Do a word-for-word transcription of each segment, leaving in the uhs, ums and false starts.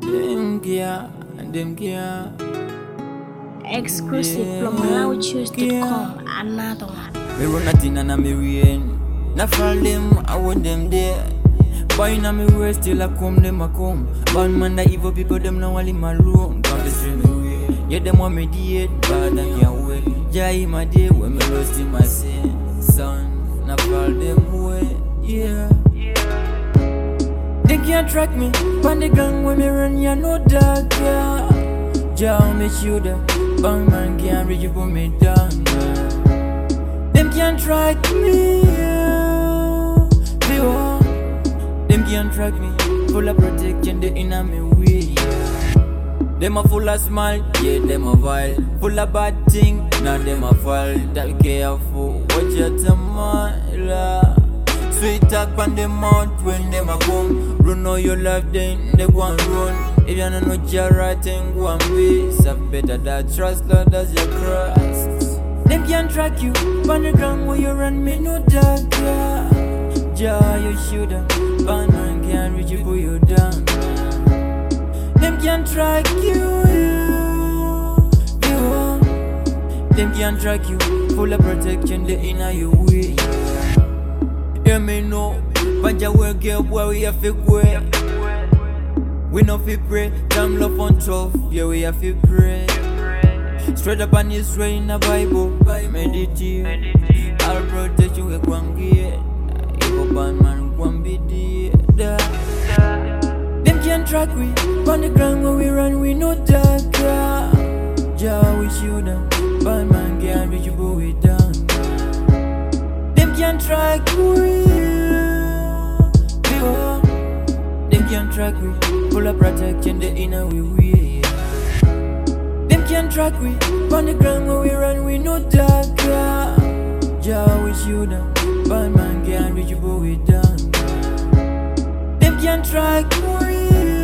Them care, them care. Exclusive from Malawi Choose dot com. Another one. Me run nothing and me rain. Not for them, I want them there. Boy na me way still a come, them a come. Bad man the evil people, them now all in my room. Can't be straight me way. Yeah, them want me dead, but I can't wait. Yeah, in my day when me lost in my sin. Son, not for them way, yeah. They can't track me, pan the gang when me run, ya no dog, yeah. Jah me shoulder, bang man can't reach you put me down, yeah. Them can't track me, yeah. They want, them can't track me, full of protection, they in a me way, yeah. Them a full of smile, yeah, them a vile. Full of bad thing, now them a fall. That be careful, watch your tamala. Sweet talk on them mouth when them a come. Run all your life, then they go and run. If you don't know your right thing, go and waste. Have better that trust, Lord, as your Christ. Them can't track you, on the ground where you run, me no dark, yeah. Jah, you shoulda, bad man can't reach you, pull you down. Them can't track you, yeah. They want. Them can't track you, full of protection, they in your way, yeah. Hear me know, but ya work get boy, we have to go. We no fi pray, damn love on tough, yeah we have to pray. Straight up on this way in the Bible, meditate. I'll protect you, we go and get. If a bad man, go and be dead. Them can't track we, on the ground when we run, we no dark. Jah we shoulda, bad man can't reach you, but we down. Them can't track we. Them can't track we, full of protection, they in a we way. Them can't track we, on the ground when we run, we no dark. Jah we shoulda, bad man can't reach you, but we down. Them can't track we,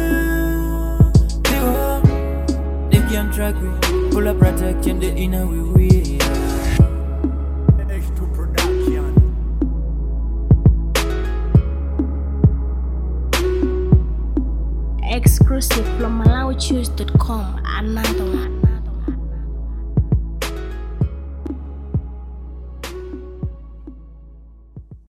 them can't track we, full of protection, they in a we way. Exclusive from Malawi Choose dot com. Another one.